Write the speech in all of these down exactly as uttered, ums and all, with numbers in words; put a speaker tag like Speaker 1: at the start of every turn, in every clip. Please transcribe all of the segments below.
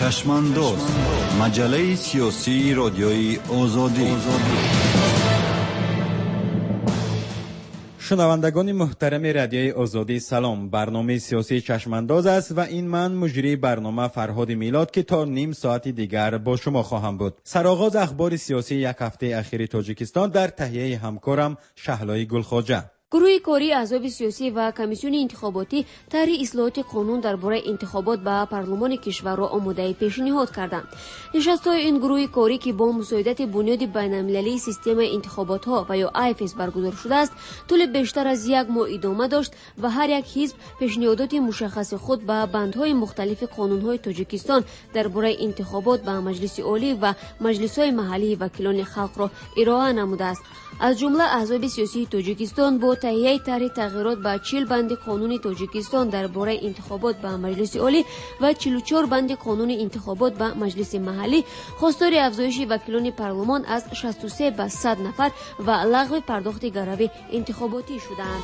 Speaker 1: چشمانداز، مجله سیاسی رادیوی آزادی.
Speaker 2: شنوندگان محترم رادیوی آزادی سلام. برنامه سیاسی چشمانداز است و این من مجری برنامه فرهاد میلاد که تا نیم ساعت دیگر با شما خواهم بود. سرآغاز اخبار سیاسی یک هفته اخیر تاجیکستان در تهیه همکارم شهلای گلخواجه.
Speaker 3: گروه کاری احزاب سیاسی و کمیسیون انتخاباتی طرح اصلاحات قانون درباره انتخابات به پارلمان کشور را آماده پیشنهاد کردند. نشست‌های این گروه کاری که با مساعدت بنیاد بین‌المللی سیستم انتخابات‌ها و یا آی اف اس برگزار شده است، طول بیشتر از یک ماه ادامه داشت و هر یک حزب پیشنهادات مشخص خود به بندهای مختلف قانون‌های تاجیکستان درباره انتخابات به مجلس عالی و مجلس‌های محلی وکیلان خلق را ارائه نموده است. از جمله احزاب سیاسی تاجیکستان با تهیه طرح تغییرات به چهل بند قانون تاجیکستان درباره انتخابات به مجلس عالی و چهل و چهار بند قانون انتخابات به مجلس محلی خواستار افزایش وکیلان پارلمان از شصت و سه به صد نفر و لغو پرداخت گروی انتخاباتی شدند.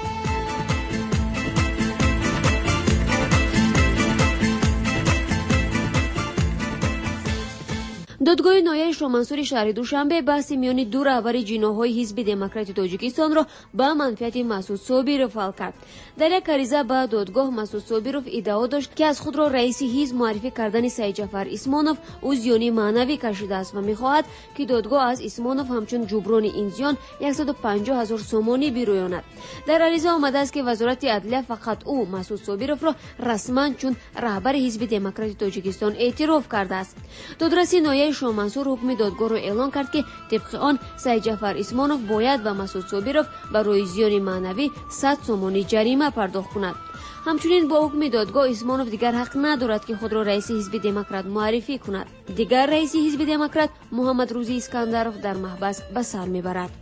Speaker 3: دادگاه نایه شامنسور شهر دوشنبه بحث میان دو رهبر جناح‌های حزب دموکرات تاجیکستان را به منفعت مسعود صابرов حل کرد. در یک عریضه به دادگاه مسعود صابرov ادعا داشت که از خود را رئیس حزب معرفی کردن سید جعفر اسمانov او زیان معنوی کشیده است و می‌خواهد که دادگاه از اسمانov همچون جبران این زیان صد و پنجاه هزار سومانی برویاند. در عریضه آمده است که وزارت عدلیه فقط او مسعود صابرov را رسما چون رهبر حزب دموکرات تاجیکستان اعتراف کرده است. دادرس نایه شامنسور حکم دادگاه را اعلان کرد که طبق آن سید جعفر اسمانov باید به مسعود صابرov برای زیان معنوی صد سومانی جریمه پرداخت کند. همچنین با حکم دادگاه اسمانov دیگر حق ندارد که خود را رئیس حزب دموکرات معرفی کند. دیگر رئیس حزب دموکرات محمد روزی اسکندرov در محبس به سر میبرد.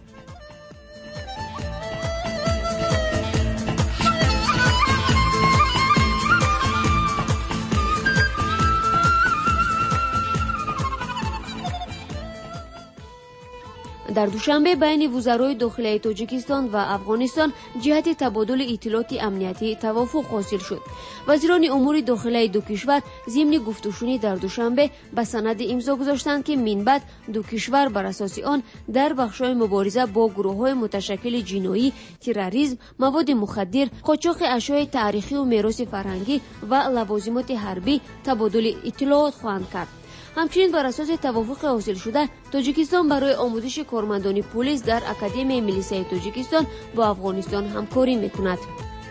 Speaker 3: در دوشنبه بین وزرای داخلی تاجیکستان و افغانستان جهت تبادل اطلاعات امنیتی توافق حاصل شد. وزیران امور داخلی دو کشور ضمن گفتگوشنی در دوشنبه به سند امضا گذاشتند که من بعد دو کشور بر اساس آن در بخش‌های مبارزه با گروه‌های متشکل جنایی، تروریسم، مواد مخدر، قاچاق اشیاء تاریخی و میراث فرهنگی و لوازمات حربی تبادل اطلاعات خواهند کرد. همچنین بر اساس توافق حاصل شده تاجیکستان برای آموزش کارمندان پلیس در اکادمی میلیسای تاجیکستان با افغانستان همکاری میکند.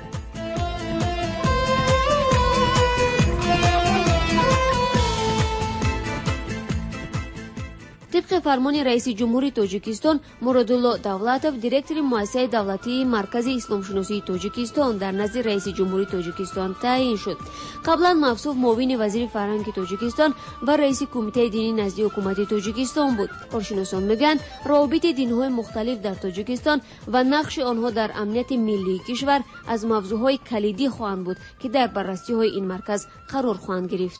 Speaker 3: طبق فرمان رئیس جمهور تاجیکستان مرادالله دولتov دیرکتور مؤسسه دولتی مرکز اسلام شناسی تاجیکستان در نزد رئیس جمهور تاجیکستان تعیین شد. قبلا موصوف معاون وزیر فرهنگ تاجیکستان و رئیس کمیته دینی نزد حکومت تاجیکستان بود. کارشناسان میگن روابط دین‌های مختلف در تاجیکستان و نقش آنها در امنیت ملی کشور از موضوعهای کلیدی خواهند بود که در بررسی‌های این مرکز قرار خواهند گرفت.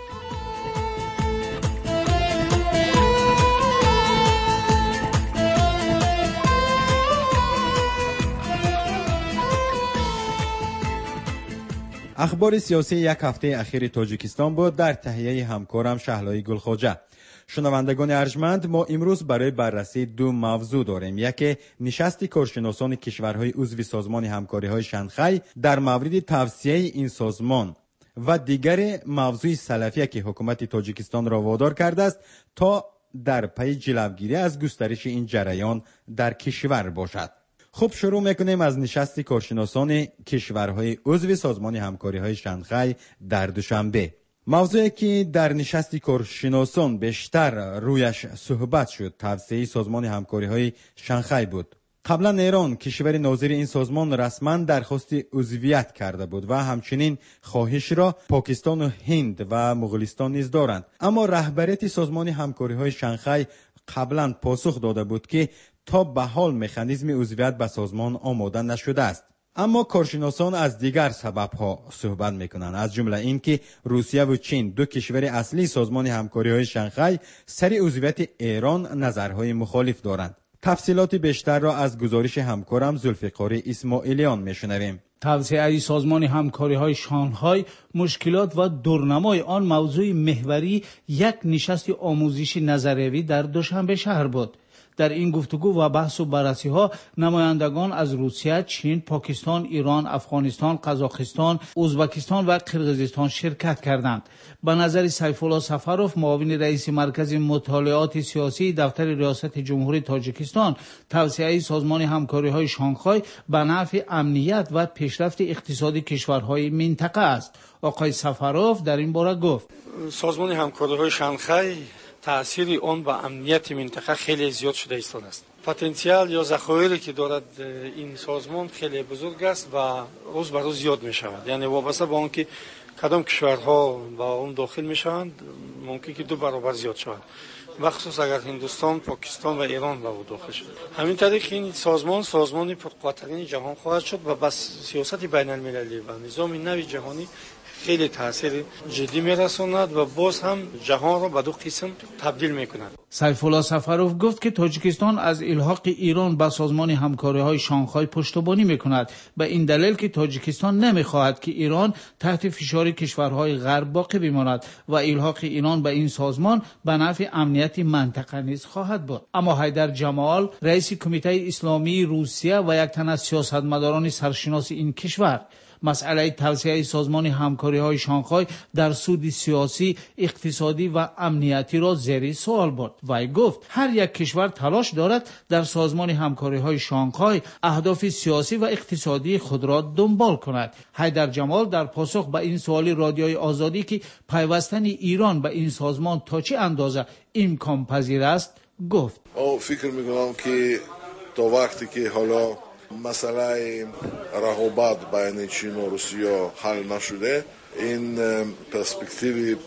Speaker 2: اخبار سیاسی یک هفته اخیر تاجیکستان بود در تهیه همکارم شهلای گلخواجه. شنوندگان ارجمند، ما امروز برای بررسی دو موضوع داریم. یکی نشست کارشناسان کشورهای عضو سازمان همکاری‌های شانگهای در مورد توسعه این سازمان و دیگر موضوع سلفیه که حکومت تاجیکستان را وادار کرده است تا در پی جلوگیری از گسترش این جریان در کشور باشد. خب شروع میکنیم از نشست کارشناسان کشورهای عضو سازمان همکاری‌های شانگهای در دوشنبه. موضوعی که در نشست کارشناسان بیشتر رویش صحبت شد توسعه سازمان همکاری‌های شانگهای بود. قبلا ایران کشور ناظر این سازمان رسما درخواست عضویت کرده بود و همچنین خواهش را پاکستان و هند و مغولستان نیز دارند. اما رهبریت سازمان همکاری‌های شانگهای قبلا پاسخ داده بود که تا به حال مکانیزم عضویت به سازمان آماده نشده است. اما کارشناسان از دیگر سبب‌ها صحبت می‌کنند، از جمله اینکه روسیه و چین دو کشور اصلی سازمان همکاری‌های شانگهای سر عضویت ایران نظرهای مخالف دارند. تفصیلات بیشتر را از گزارش همکارم ذوالفقار اسماعیلیان میشنویم.
Speaker 4: توسعه سازمان همکاری‌های شانگهای، مشکلات و دورنمای آن موضوع محوری یک نشست آموزشی نظریوی در دوشنبه شهر بود. در این گفتگو و بحث و بررسی ها نمایندگان از روسیه، چین، پاکستان، ایران، افغانستان، قزاقستان، ازبکستان و قرقیزستان شرکت کردند. به نظر سیفالله سفروف، معاون رئیس مرکز مطالعات سیاسی دفتر ریاست جمهوری تاجیکستان، توسعه سازمان همکاری‌های شانگهای به نفع امنیت و پیشرفت اقتصادی کشورهای منطقه است. آقای سفروف در این باره گفت:
Speaker 5: سازمان همکاری‌های شانگهای تأثیر آن به امنیت منطقه خیلی زیاد شده ایستاده است. پتانسیل یا ذخایری که دارد این سازمان خیلی بزرگ است و روز به روز زیاد می شود. یعنی وابسته به آن که کدام کشورها با اون داخل می شوند ممکن که دو برابر زیاد شود. مخصوص اگر هندوستان، پاکستان و ایران با او داخل شد. همین طریق این سازمان سازمانی پرقدرت‌ترین جهان خواهد شد و بس سیاست بین المللی و نظام نوی جهانی خیلی تاثیر جدی میرساند و باز هم جهان را به دو قسم تبدیل میکند.
Speaker 4: سیفالله سفروف گفت که تاجیکستان از الحاق ایران به سازمان همکاری‌های شانگهای پشتیبانی میکند، به این دلیل که تاجیکستان نمیخواهد که ایران تحت فشار کشورهای غرب باقی بماند و الحاق ایران به این سازمان به نفع امنیت منطقه نیز خواهد بود. اما حیدر جمال، رئیس کمیته اسلامی روسیه و یک تن از سیاستمداران سرشناس این کشور، مسئله توسعه سازمان همکاری‌های شانگهای در سود سیاسی، اقتصادی و امنیتی را زیر سوال برد. وی گفت هر یک کشور تلاش دارد در سازمان همکاری‌های شانگهای اهداف سیاسی و اقتصادی خود را دنبال کند. حیدر جمال در پاسخ به این سوال رادیوی آزادی که پیوستن ایران به این سازمان تا چه اندازه امکان پذیر است گفت:
Speaker 6: او فکر می‌کنم که تا وقتی که حالا مسئله رقابت بین چین و روسیه حل نشده، این پرسپکتیو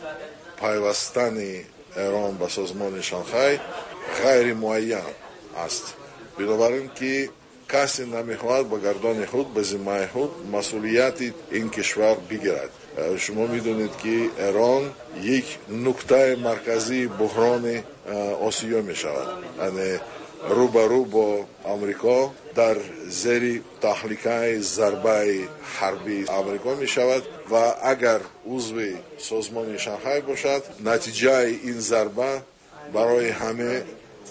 Speaker 6: پیوستن ایران به سازمان شانگهای غیر معین است. بنابراین که کسی نمیخواهد به گردن خود به ذمه خود مسئولیت این کشور بگیرد. شما میدونید که ایران یک نقطه مرکزی بحران آسیا می شود، یعنی روبرو با آمریکا در زیر تهدید ضربه حربی آمریکا می شود و اگر عضو سازمان شانگهای باشد نتیجه این ضربه برای همه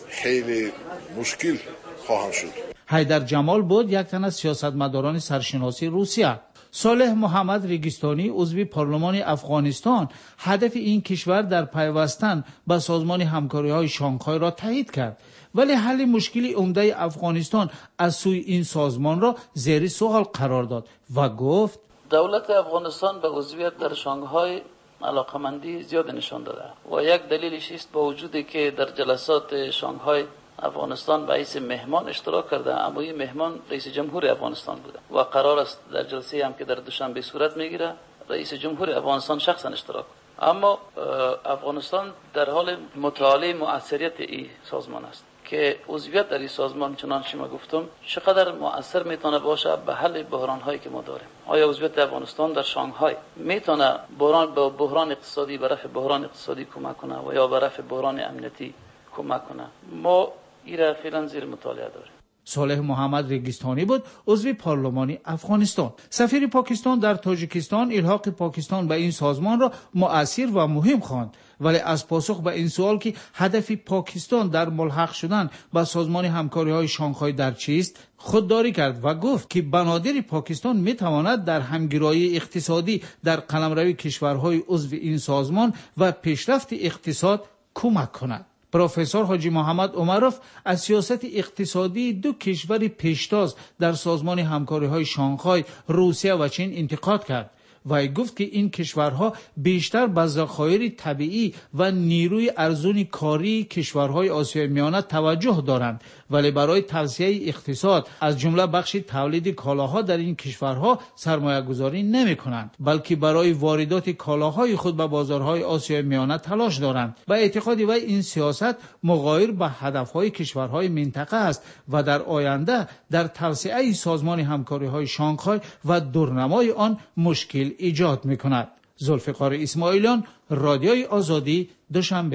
Speaker 6: خیلی مشکل خواهد شد.
Speaker 4: حیدر جمال بود یک تن از سیاستمداران سرشناسی روسیه. صالح محمد رگستانی، عضو پارلمان افغانستان، هدف این کشور در پیوستن به سازمان همکاری‌های شانگهای را تایید کرد، ولی حل مشکل عمده افغانستان از سوی این سازمان را زیر سوال قرار داد و گفت
Speaker 7: دولت افغانستان به عضویت در شانگهای علاقمندی زیاد نشان داده و یک دلیلش است با وجودی که در جلسات شانگهای افغانستان به حیث مهمان اشتراک کرده، اما این مهمان رئیس جمهور افغانستان بوده و قرار است در جلسه هم که در دوشنبه صورت میگیره رئیس جمهور افغانستان شخصا اشتراک. اما افغانستان در حال مطالعه مؤثریت این سازمان است که عضویت در این سازمان چنانچه ما گفتم چقدر مؤثر میتونه باشه به حل بحران هایی که ما داریم. آیا عضویت افغانستان در شانگهای میتونه بحران به بحران اقتصادی، به رفع بحران اقتصادی کمک کنه و یا به رفع بحران امنیتی کمک کنه؟ ما این را فعلا زیر مطالعه داریم.
Speaker 4: صالح محمد رگستانی بود، عضو پارلمانی افغانستان. سفیر پاکستان در تاجیکستان الحاق پاکستان به این سازمان را مؤثر و مهم خواند، ولی از پاسخ به این سوال که هدف پاکستان در ملحق شدن به سازمان همکاری‌های شانگهای در چیست خودداری کرد و گفت که بنادر پاکستان میتواند در همگرایی اقتصادی در قلمرو کشورهای عضو این سازمان و پیشرفت اقتصاد کمک کند. پروفسور حاجی محمد عمروف از سیاست اقتصادی دو کشور پیشتاز در سازمان همکاری‌های شانگهای روسیه و چین انتقاد کرد و گفت که این کشورها بیشتر به ذخایر طبیعی و نیروی ارزون کاری کشورهای آسیای میانه توجه دارند، ولی برای توسعه اقتصاد از جمله بخش تولید کالاها در این کشورها سرمایه گذاری نمی کنند، بلکه برای واردات کالاهای خود به بازارهای آسیای میانه تلاش دارند. به اعتقاد وی این سیاست مغایر به هدفهای کشورهای منطقه است و در آینده در توسعه سازمان همکاری‌های شانگهای و دورنمای آن مشکل ایجاد می کند. ذوالفقار اسماعیلیان، رادیوی آزادی، دوشنبه.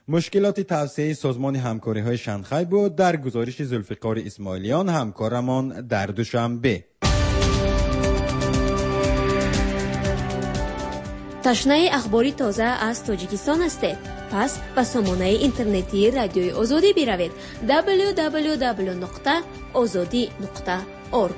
Speaker 2: مشکلات توسعه سازمان همکاری های شانگهای بود در گزارش ذوالفقار اسماعیلیان همکارمان در دوشنبه.
Speaker 3: تشنه اخباری تازه از تاجیکستان هستید؟ پس به سامانه اینترنتی رادیوی آزادی بروید دبلیو دبلیو دبلیو نقطه آزادی نقطه اورگ.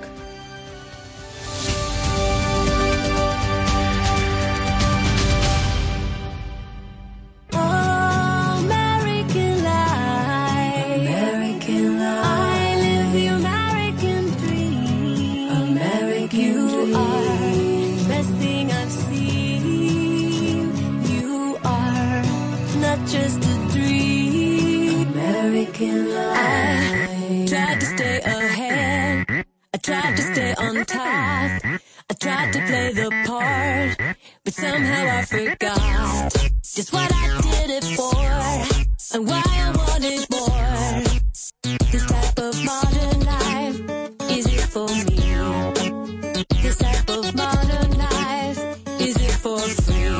Speaker 8: Just a dream, American life. I tried to stay ahead, I tried to stay on top, I tried to play the part, but somehow I forgot just what I did it for, and why I wanted more. This type of modern life, is it for me? This type of modern life, is it for free?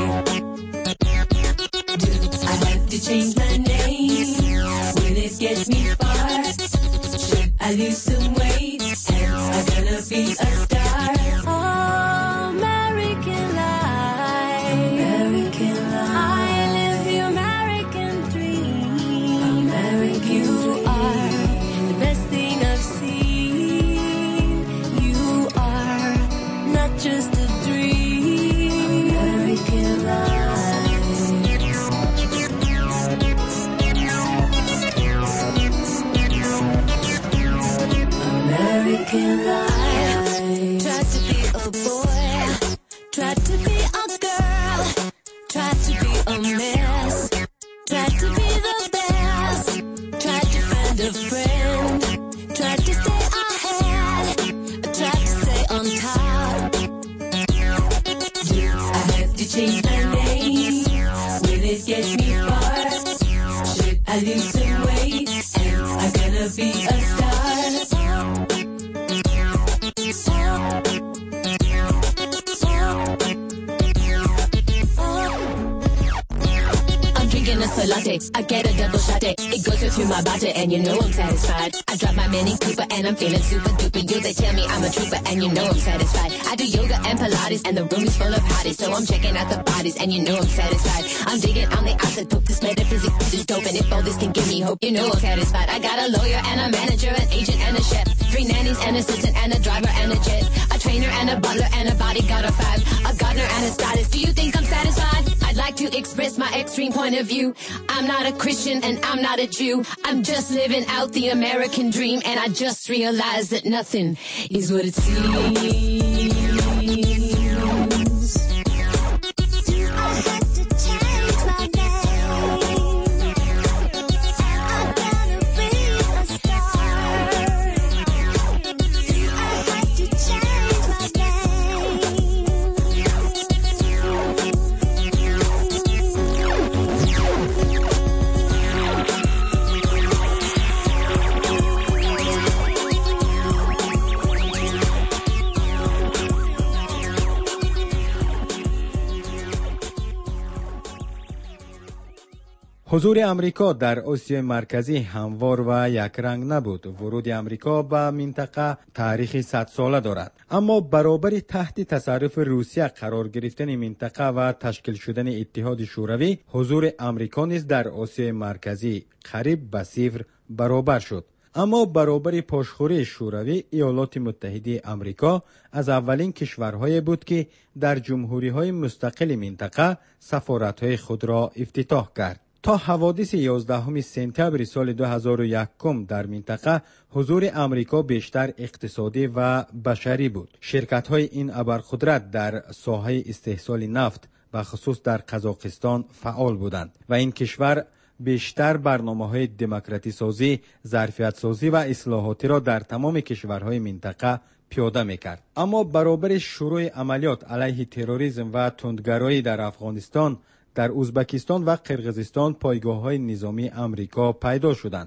Speaker 8: To change my name, will it get me far? Should I lose some weight? Am I gonna be a star? Oh, American life, American life. I live the American dream. American you dream. Are the best thing I've seen. You are not just a dream. American life. American life. Tried to be a boy, tried to be a girl, tried to be a mess, tried to be the best, tried to find a friend, tried to stay ahead, tried to stay on top. I have to change my name, will it get me far? Should I lose some weight? Am I gonna be a star? A latte, I get a double shot it. It goes through my body and you know I'm satisfied. I drop my Mini Cooper and I'm feeling super duper. You they tell me I'm a trooper and you know I'm satisfied. I do yoga and Pilates and the room is full of hotties, so I'm checking out the bodies and you know I'm satisfied. I'm digging on the isotope, this metaphysics is dope, and if all this can give me hope, you know I'm satisfied. I got a lawyer and a manager, an agent and a chef, three nannies, an assistant and a driver and a jet, a trainer and a butler and a bodyguard of five, a gardener and a stylist. Do you think I'm satisfied? I'd like to express my extreme point of view. I'm not a Christian and I'm not a Jew. I'm just living out the American dream, and I just realized that nothing is what it seems.
Speaker 2: حضور امریکا در آسیای مرکزی هموار و یکرنگ نبود. ورود امریکا به منطقه تاریخی صد ساله دارد، اما برابر تحت تصرف روسیه قرار گرفتن منطقه و تشکیل شدن اتحاد شوروی، حضور امریکا نیز در آسیای مرکزی قریب به صفر برابر شد. اما برابر پاشخوری شوروی، ایالات متحده امریکا از اولین کشورهای بود که در جمهوری‌های مستقل منطقه سفارت‌های خود را افتتاح کرد. تا حوادث یازدهم سپتامبر سال دو هزار و یک در منطقه، حضور امریکا بیشتر اقتصادی و بشری بود. شرکت‌های این ابرقدرت در ساحه استحصال نفت و خصوص در قزاقستان فعال بودند و این کشور بیشتر برنامه‌های دموکراتی سازی، ظرفیت سازی و اصلاحاتی را در تمام کشورهای منطقه پیاده می‌کرد. اما برابر شروع عملیات علیه تروریسم و تندگرایی در افغانستان، در ازبکستان و قرقیزستان پایگاه‌های نظامی امریکا پیدا شدند.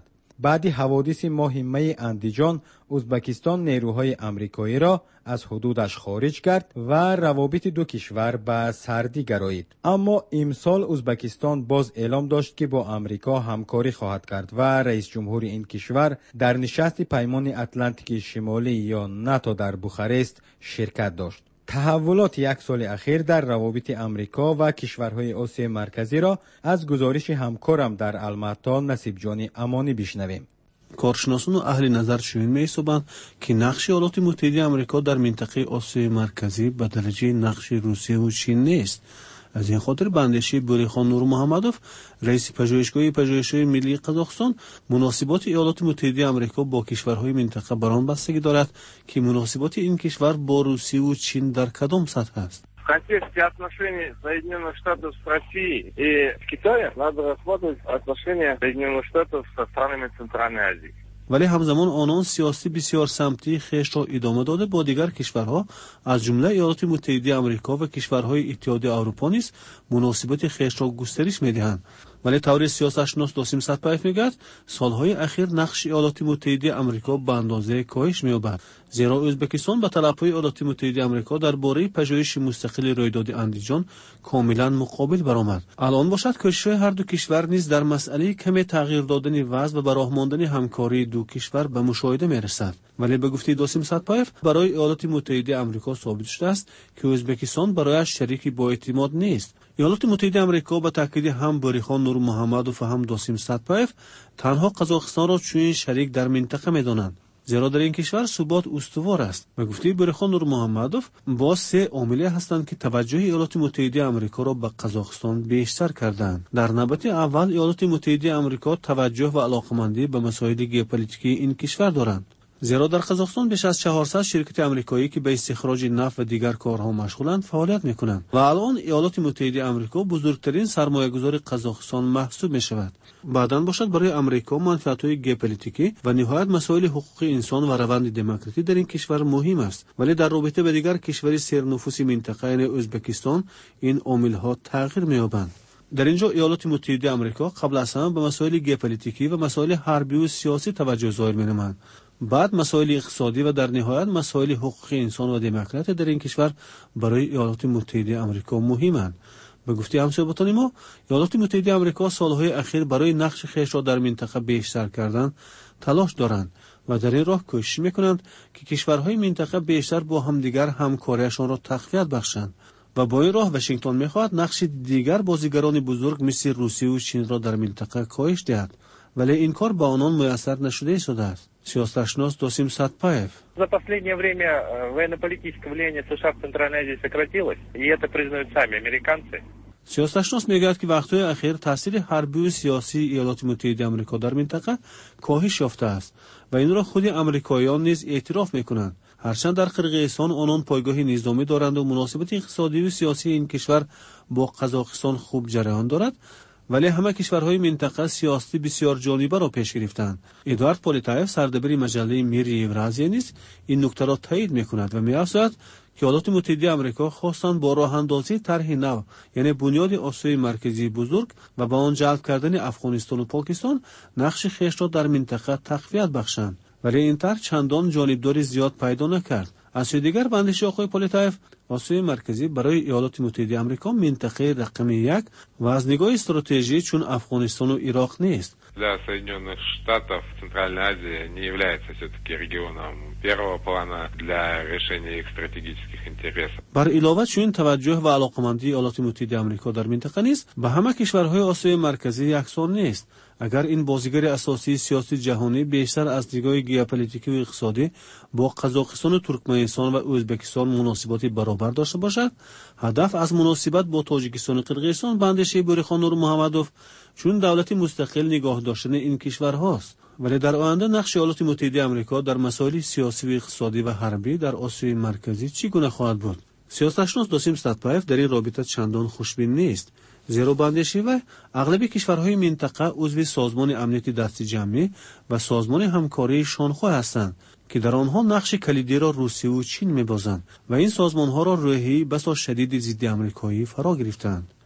Speaker 2: بعد حوادث مهمه اندیجان، ازبکستان نیروهای آمریکایی را از حدودش خارج کرد و روابط دو کشور به سردی گرایید. اما امسال ازبکستان باز اعلام داشت که با آمریکا همکاری خواهد کرد و رئیس جمهور این کشور در نشست پیمان اتلانتیک شمالی یا ناتو در بوخارست شرکت داشت. تحولات یک سال اخیر در روابط آمریکا و کشورهای آسیای مرکزی را از گزارش همکارم در الماتا نصیب جان امانی بشنویم.
Speaker 9: کارشناسان و اهل نظر چنین می‌یابند که نقش ایالات متحده آمریکا در منطقه آسیای مرکزی به درجه نقش روسیه و چین نیست. از این خاطر به اندیشه بوریخان نور محمدوف، رئیس پژوهشگاه پژوهش‌های ملی قزاقستان، مناسبات ایالات متحده آمریکا با کشورهای منطقه بر آن بستگی دارد که مناسبات این کشور با روسیه و چین در کدام سطح است.
Speaker 10: В контексте отношений Соединенных Штатов с Россией и Китаем надо рассматривать отношения Соединенных Штатов со странами Центральной Азии.
Speaker 9: ولی همزمان آنان سیاسی بسیار سمتی خیش را ادامه داده با دیگر کشورها از جمله ایالات متحده آمریکا و کشورهای اتحادیه اروپا نیز مناسبات خیش را گسترش می‌دهند. ولی تئوری سیاستشناس دوسیم ساتپایف میگوید سالهای اخیر نقش ایالات متحده آمریکا به اندازه کاهش می‌یابد، زیرا ازبکستان به طلب‌های ایالات متحده آمریکا درباره پژوهش مستقل رویداد اندیجان کاملا مقابل برآمد. الان باشد کوشش‌های هر دو کشور نیز در مسئله کمی تغییر دادن وضع و براهماندن همکاری دو کشور به مشاهده می‌رسد. ولی به گفته دوسیم ساتپایف برای ایالات متحده آمریکا ثابت شده است که ازبکستان برایش شریکی با اعتماد نیست. ایالات متحده آمریکا با تاکید هم بوریخان نور محمدوف و هم دوسیم ساتپایف تنها قزاقستان را چون شریک در منطقه می‌دانند، زیرا در این کشور ثبات استوار است. به گفته بوریخان نور محمدوف با سه عامل هستند که توجه ایالات متحده آمریکا را به قزاقستان بیشتر کردند. در نوبت اول ایالات متحده آمریکا توجه و علاقمندی به مسائل ژئوپلیتیکی این کشور دارند، زیرا در قزاقستان بیش از چهارصد شرکت آمریکایی که به استخراج نفت و دیگر کارها مشغولند فعالیت می‌کنند و الان ایالات متحده آمریکا بزرگترین سرمایه‌گذار قزاقستان محسوب می‌شود. بعداً باشد برای آمریکا منفعت‌های ژئوپلیتیکی و نهایت مسائل حقوق انسان و روند دموکراسی در این کشور مهم است، ولی در رابطه با دیگر کشور سرنفوذ منطقه یعنی ازبکستان این عامل‌ها تغییر می‌یابند. در اینجا ایالات متحده آمریکا قبل از همه به مسائل ژئوپلیتیکی و مسائل حربی و سیاسی توجه ظاهر می‌نمایند، بعد مسائل اقتصادی و در نهایت مسائل حقوق انسان و دموکراسی در این کشور برای ایالات متحده آمریکا مهمند. به گفته همسایگان ما، ایالات متحده آمریکا سالهای اخیر برای نقش خویش را در منطقه بیشتر کردن تلاش دارند و در این راه کوشش می‌کنند که کشورهای منطقه بیشتر با همدیگر همکاریشان را تقویت بخشند و با این راه واشنگتن می‌خواهد نقش دیگر بازیگران بزرگ مثل روسیه و چین را در منطقه کاهش دهد، ولی این کار با آنان میسر نشده شده است. سیاستشناس دوسیم ساتپایف:
Speaker 10: За последнее время военно-политическое влияние США в Центральной Азии сократилось, и это признают сами американцы.
Speaker 9: سیاستشناس میگوید که وقتهای اخیر تاثیر حربی و سیاسی ایالات متحده آمریکا در منطقه کاهش یافته است و این را خود آمریکاییان نیز اعتراف میکنند. هرچند در قرقیزستان آنان پایگاه نظامی دارند و مناسبات اقتصادی و سیاسی این کشور با قزاقستان خوب جریان دارد، ولی همه کشورهای منطقه سیاسی بسیار جانبه را پیش گرفتند. ادوارد پولیتایف سردبیر مجله میری اورازیا نیز این نکته را تایید میکند و می‌افزاید که ایالات متحده آمریکا خواستند با راه اندازی طرح نو یعنی بنیاد آسیای مرکزی بزرگ و با آن جلب کردن افغانستان و پاکستان نقش خویش را در منطقه تقویت بخشند، ولی این طرح چندان جانبداری زیاد پیدا نکرد. از سوی دیگر به اندیشه آقای پولیتایف، آسیای مرکزی برای ایالات متحده آمریکا منطقه رقم یک و از نگاه استراتژی چون افغانستان و عراق نیست.
Speaker 11: Для Соединенных Штатов Центральная Азия не является все-таки регионом первого плана для решения их стратегических интересов.
Speaker 9: بر علاوه چون توجه و علاقمندی ایالات متحده آمریکا در منطقه نیست، به همه کشورهای آسیای مرکزی یکسان نیست. اگر این بازیگر اساسی سیاسی جهانی بیشتر از نگاه ژئوپلیتیکی و اقتصادی با قزاقستان و ترکمنستان و ازبکستان مناسبات برابر داشته باشد، هدف از مناسبت با تاجیکستان و قرقیزستان به اندیشه بوریخان نور محمدوف چون دولت مستقل نگاه داشتن این کشورهاست. ولی در آینده نقش ایالات متحده آمریکا در مسائل سیاسی و اقتصادی و حربی در آسیای مرکزی چگونه خواهد بود؟ سیاستشناس دوسیم ساتپایف در این رابطه چندان خوشبین نیست، زیرا به اندیشه و اغلب کشورهای منطقه عضو سازمان امنیت دست جمعی و سازمان همکاری شانگهای هستند که در آنها نقش کلیدی را روسیه و چین می‌بازند و این سازمان‌ها را روحی بسا شدید ضد آمریکایی فرا گرفتند.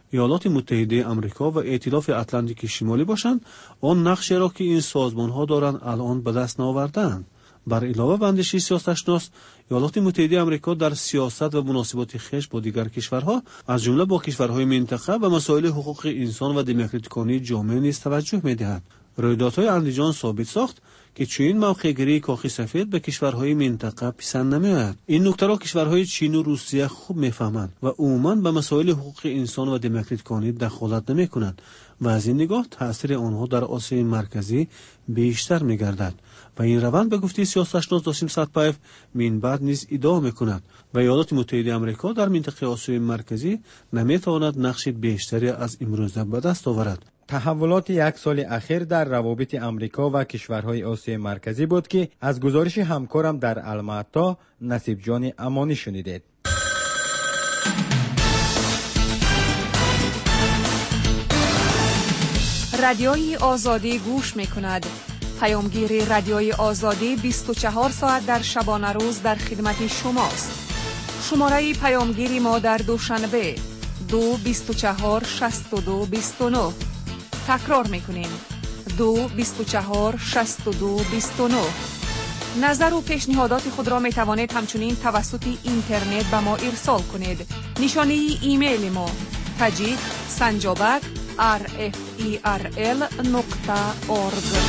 Speaker 9: ایالات متحده آمریکا و ائتلاف اتلانتیک شمالی باشند، آن نقشی را که این سازمان‌ها دارند الان به دست نآورده‌اند. بر علاوه به اندیشه سیاستشناس، ایالات متحده آمریکا در سیاست و مناسبات خویش با دیگر کشورها از جمله با کشورهای منطقه و مسائل حقوق انسان و دموکراتیک جامعه نیز توجه می‌دهد. رویدادهای اندیجان ثابت ساخت که چنین موقع‌گیری کاخ سفید به کشورهای منطقه پسند نمی‌آید. این نکته را کشورهای چین و روسیه خوب می‌فهمند و عموماً به مسائل حقوق انسان و دموکراتیک دخالت نمی‌کنند و از این نگاه تأثیر آنها در آسیای مرکزی بیشتر می‌گردد. و این روند به گفته سیاستشناس داسیم سدپایف من بعد نیز ادعا می‌کند و ایالات متحده آمریکا در منطقه آسیای مرکزی نمی‌تواند نقش بیشتری از امروزه به دست آورد.
Speaker 2: تحولات یک سال اخیر در روابط امریکا و کشورهای آسیای مرکزی بود که از گزارش همکارم در الماتا نصیب جان امانی شنیدید.
Speaker 12: رادیوی آزادی گوش می‌کند. پیامگیر رادیوی آزادی بیست و چهار ساعت در شبانه روز در خدمت شماست. شماره پیامگیری ما در دوشنبه دو بیست و چهار شصت و دو بیست و نه. تکرار میکنیم دو بیست و چهار شصت و دو بیست و نه. نظر و پیشنهادات خود را می توانید همچنین توسط اینترنت به ما ارسال کنید. نشانه ایمیل ما تاجیک سنجابک آر اف ای آر ال نقطه اورگ.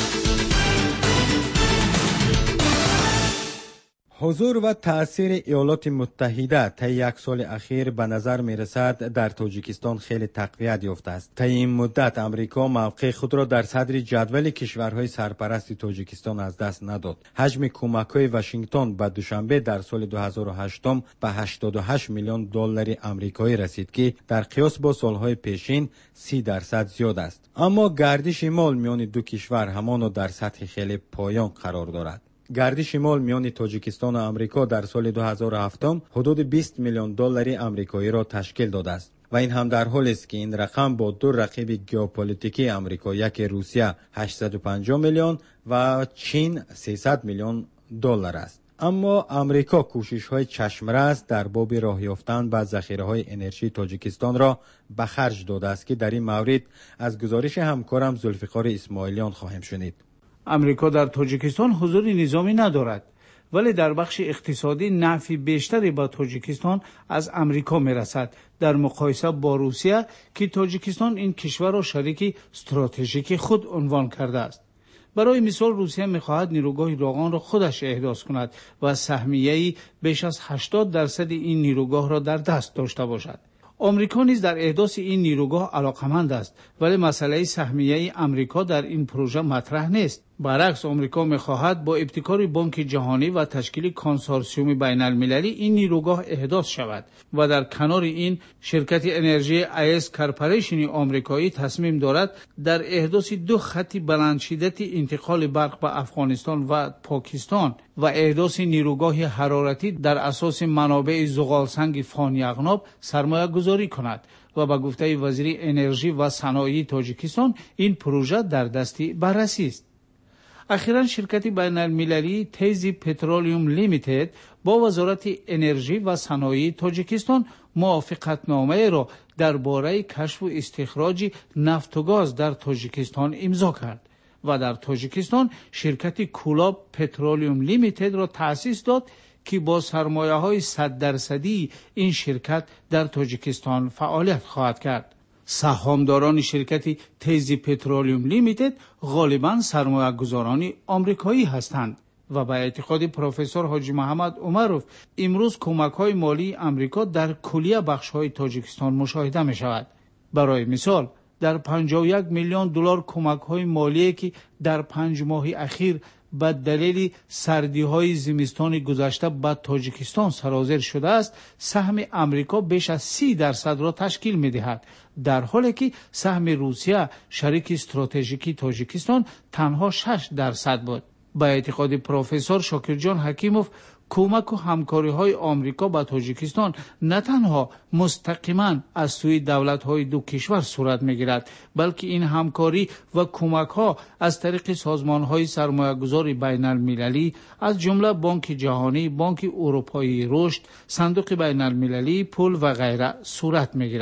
Speaker 2: حضور و تأثیر ایالات متحده طی یک سال اخیر به نظر می رسد در تاجیکستان خیلی تقویت یافته است. طی این مدت امریکا موقع خود را در صدر جدول کشورهای سرپرست تاجیکستان از دست نداد. حجم کمک‌های واشنگتن به دوشنبه در سال دو هزار و هشت به هشتاد و هشت میلیون دلار آمریکایی رسید که در قیاس با سالهای پیشین سی درصد زیاد است. اما گردش مال میان دو کشور همان در سطح خیلی پایان قرار دارد. گردش مال میان تاجیکستان و آمریکا در سال دو هزار و هفت حدود بیست میلیون دلار آمریکایی را تشکیل داده است و این هم در حالی است که این رقم با دو رقیب ژئوپلیتیکی آمریکا، یک روسیه هشتصد و پنجاه میلیون و چین سیصد میلیون دلار است. اما آمریکا کوشش‌های چشم‌رس در باب راه یافتن به ذخیره‌های انرژی تاجیکستان را به خرج داده است که در این مورد از گزارش همکارم ذوالفقار اسماعیلیان خواهیم شنید.
Speaker 4: امریکا در تاجیکستان حضور نظامی ندارد، ولی در بخش اقتصادی نفع بیشتری با تاجیکستان از امریکا میرسد در مقایسه با روسیه که تاجیکستان این کشور را شریک استراتژیک خود عنوان کرده است. برای مثال روسیه میخواهد نیروگاه راغان را خودش احداث کند و سهمیه‌ای بیش از هشتاد درصد این نیروگاه را در دست داشته باشد. آمریکا نیز در احداث این نیروگاه علاقمند است، ولی مسئله سهمیه آمریکا در این پروژه مطرح نیست. برعکس آمریکا می‌خواهد با ابتکار بانک جهانی و تشکیل کنسورسیوم بین‌المللی این نیروگاه احداث شود و در کنار این شرکت انرژی ایس کارپوریشن آمریکایی تصمیم دارد در احداث دو خط بلندشدت انتقال برق به افغانستان و پاکستان و احداث نیروگاه حرارتی در اساس منابع زغالسنگ فانیغناب سرمایه گذاری کند و با گفته وزیر انرژی و صنایع تاجیکستان این پروژه در دست بررسی است. اخیراً شرکت بین‌المللی تیزی پترولیوم لیمیتد با وزارت انرژی و صنایع تاجیکستان موافقتنامه را درباره کشف و استخراج نفت و گاز در تاجیکستان امضا کرد و در تاجیکستان شرکت کولاب پترولیوم لیمیتد را تأسیس داد که با سرمایه‌های صد درصدی این شرکت در تاجیکستان فعالیت خواهد کرد. سهامداران شرکت تیزی پترولیوم لیمیتد غالباً سرمایه‌گذاران آمریکایی هستند و به اعتقاد پروفسور حاجی محمد عمروف امروز کمک‌های مالی آمریکا در کلیه بخش‌های تاجیکستان مشاهده می‌شود. برای مثال در پنجاه و یک میلیون دلار کمک‌های مالی که در پنج ماه اخیر به دلیل سردی‌های زمستان گذشته به تاجیکستان سرازیر شده است، سهم امریکا بیش از سی درصد را تشکیل می‌دهد، در حالی که سهم روسیه شریک استراتژیکی تاجیکستان تنها شش درصد بود. به اعتقاد پروفسور شاکرجان حکیموف کمک و همکاری‌های آمریکا با تاجیکستان نه تنها مستقیما از سوی دولت‌های دو کشور صورت می‌گیرد، بلکه این همکاری و کمک‌ها از طریق سازمان‌های سرمایه‌گذاری بین‌المللی از جمله بانک جهانی، بانک اروپایی رشد، صندوق بین‌المللی پول و غیره صورت می‌گیرد.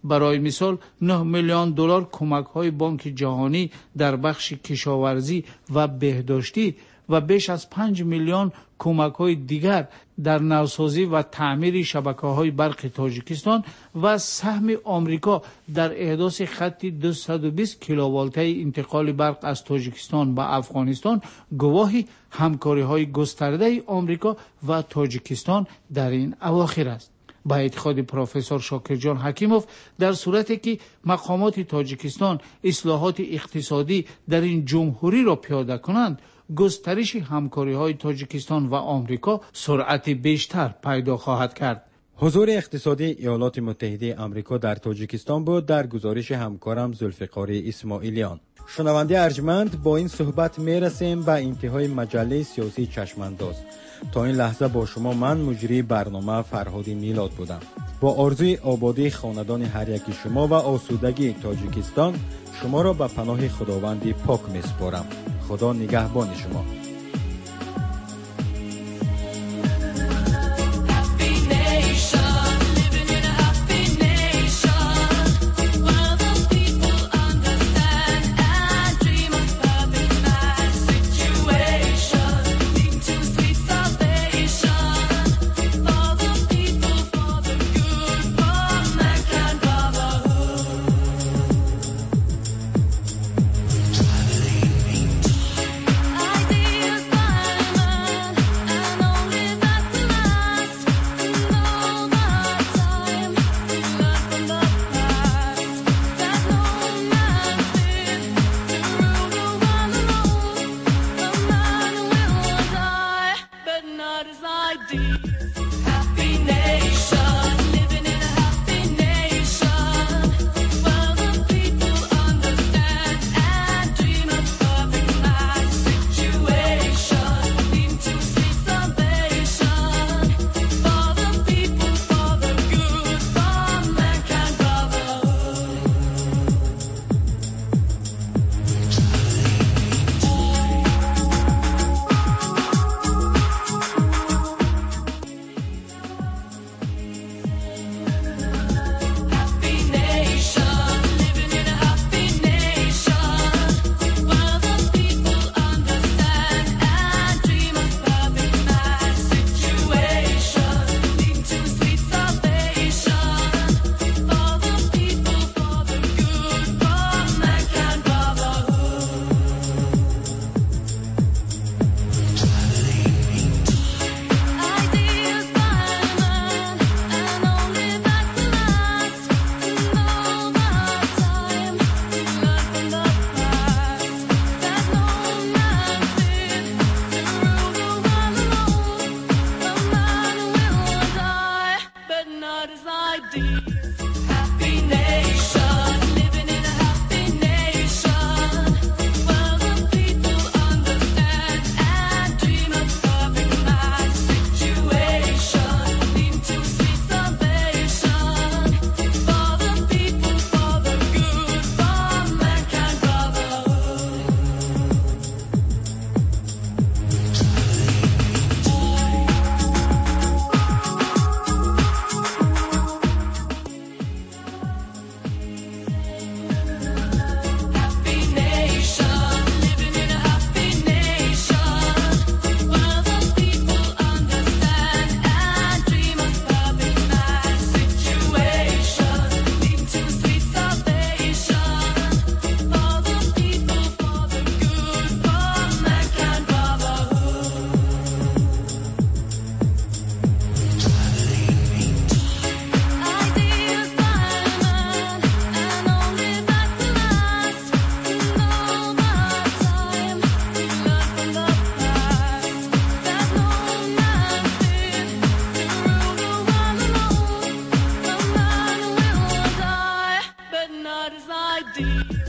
Speaker 4: برای مثال نه میلیون دلار کمک‌های بانک جهانی در بخش کشاورزی و بهداشتی و بیش از پنج میلیون کمک‌های دیگر در نوسازی و تعمیر شبکه‌های برق تاجیکستان و سهم آمریکا در احداث خط دویست و بیست کیلوولته انتقال برق از تاجیکستان به افغانستان گواهی همکاری‌های گسترده آمریکا و تاجیکستان در این اواخر است. با اعتقاد پروفسور شاکرجان حکیموف، در صورتی که مقامات تاجیکستان اصلاحات اقتصادی در این جمهوری را پیاده کنند، گسترش همکاری‌های تاجیکستان و آمریکا سرعت بیشتر پیدا خواهد کرد.
Speaker 2: حضور اقتصادی ایالات متحده آمریکا در تاجیکستان بود در گزارش همکارم ذوالفقار اسماعیلیان. شنونده ارجمند، با این صحبت میرسیم به انتهای مجله سیاسی چشمانداز. تا این لحظه با شما من مجری برنامه فرهاد میلاد بودم. با آرزوی آبادی خاندان هر یکی شما و آسودگی تاجیکستان شما را به پناه خداوند پاک میسپارم. خدا نگهبان شما.
Speaker 13: not as I did.